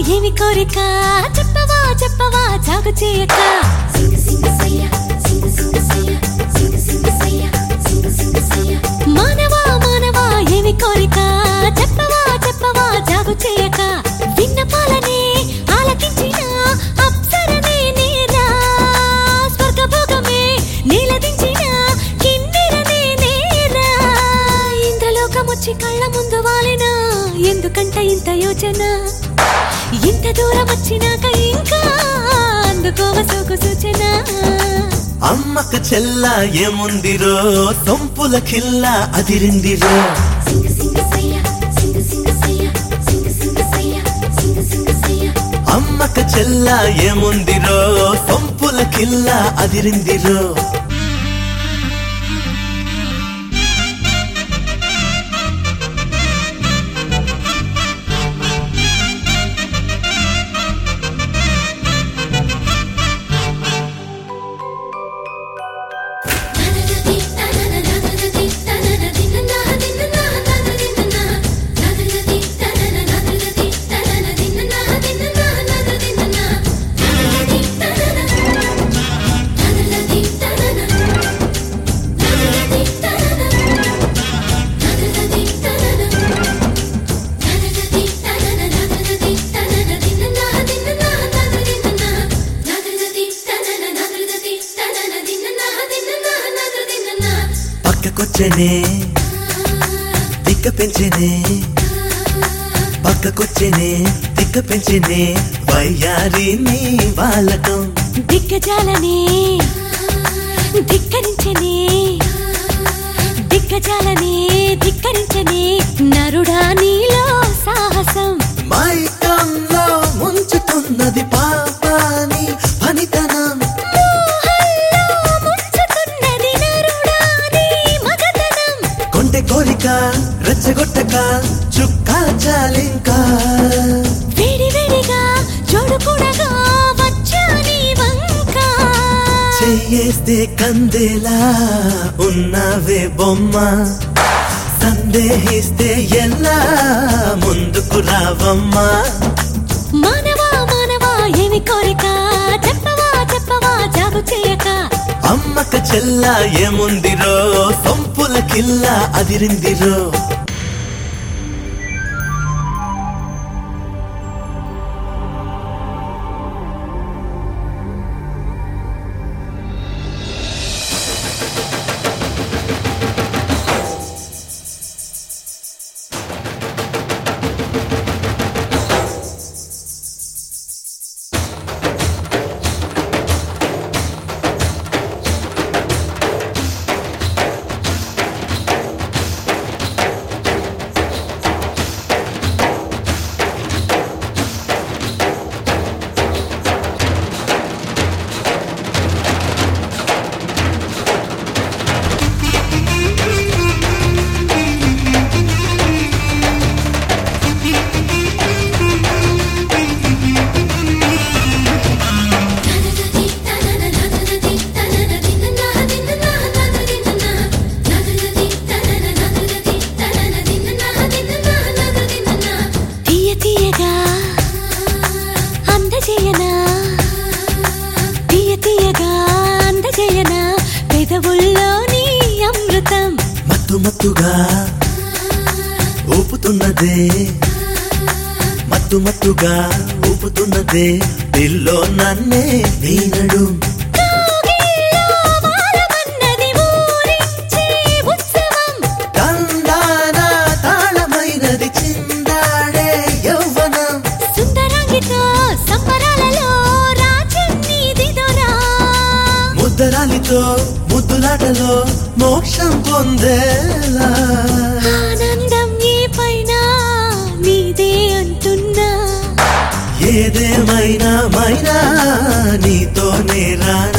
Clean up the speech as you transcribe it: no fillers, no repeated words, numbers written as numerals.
ఏమి కోరిక చెప్పవా చెప్పవా జాగు చేయక మానవా మానవా ఏమి కోరిక చెప్పవా చెప్పవా జాగు చేయక విన్నపాలనే ఆలకించిన అప్సరనే నేరా స్వర్గభోగమే నీలదించిన కిన్నెరనే నేరా ఇంద్రలోకమొచ్చి కళ్ళ ముందు వాలిన ఎందుకంట ఇంత యోచన ఇంత దూరం వచ్చినాక ఇంకా అందుకోవ సోకు సూచన అమ్మక చెల్ల ఏముందిరో సొంపుల కిల్ల అదిరిందిరో అమ్మక చెల్ల ఏముందిరో సొంపుల కిల్ల అదిరిందిరో పక్కకొచ్చనే తిక్క పెంచనే పక్కకొచ్చనే తిక్క పెంచనే వయ్యారి నీ వాలకం దిగ్గజాలనే ధిక్కరించనే దిగ్గజాలనే ధిక్కరించనే నరుడా నీలో సాహసం మైకంలో ముంచుతున్నది పాపాని పనితనం కొంటె కోరిక రెచ్చగొట్టక చుక్కా చాలింకా వేడి వేడిగా చూడుకూడగా వచ్చా నీ వంక చెయ్యేస్తే కందేలా ఉన్నావే బొమ్మ సందేహిస్తే ఎలా ముందుకు రావమ్మా మానవా మానవా ఏమి కోరిక చెప్పవా చెప్పవా జాగు చేయక అమ్మక చెల్ల ఏముందిరో సొంపుల కిల్ల అదిరిందిరో పెదవుల్లోని అమృతం మత్తు మత్తుగా ఊపుతున్నదే మత్తు మత్తుగా ఊపుతున్నదే పిల్లో నన్నే వీనడు కందాన తాళమైనది చిందాడే యౌవనం సుందరాంగితో సంబరాలలో రాజన్నీదిదోరా ముద్దరాలితో ముద్దులాటలో మోక్షం పొందేలా ఆనందం ఏ పైన నీదే అంటున్నా ఏదేమైనా మైనా నీతోనే రానా